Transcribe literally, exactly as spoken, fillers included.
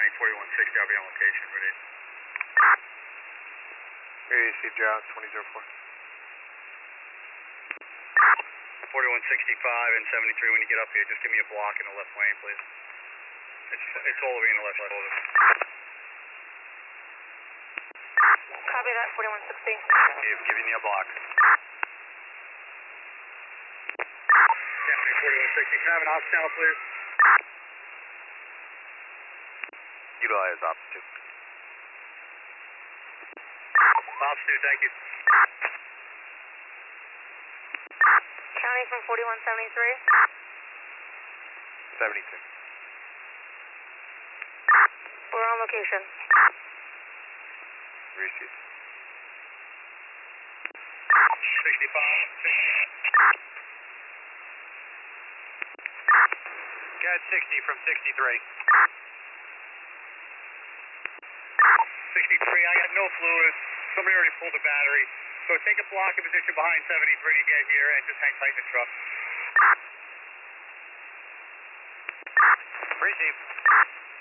County forty-one sixty, I'll be on location, ready. Area received your out, twenty oh four. forty-one sixty-five and seventy-three, when you get up here, just give me a block in the left lane, please. It's, it's all the way in the left lane. Copy that, forty-one sixty. Give, giving you a block. County forty-one sixty, can I have an ops channel, please? Utilize ops two. Ops two, thank you. County from forty-one seventy-three. seventy-two. We're on location. Received. sixty-five, sixty. Cat sixty from sixty-three. sixty-three, I got no fluid. Somebody already pulled the battery. So take a block of position behind seventy-three to get here and just hang tight in the truck. Received.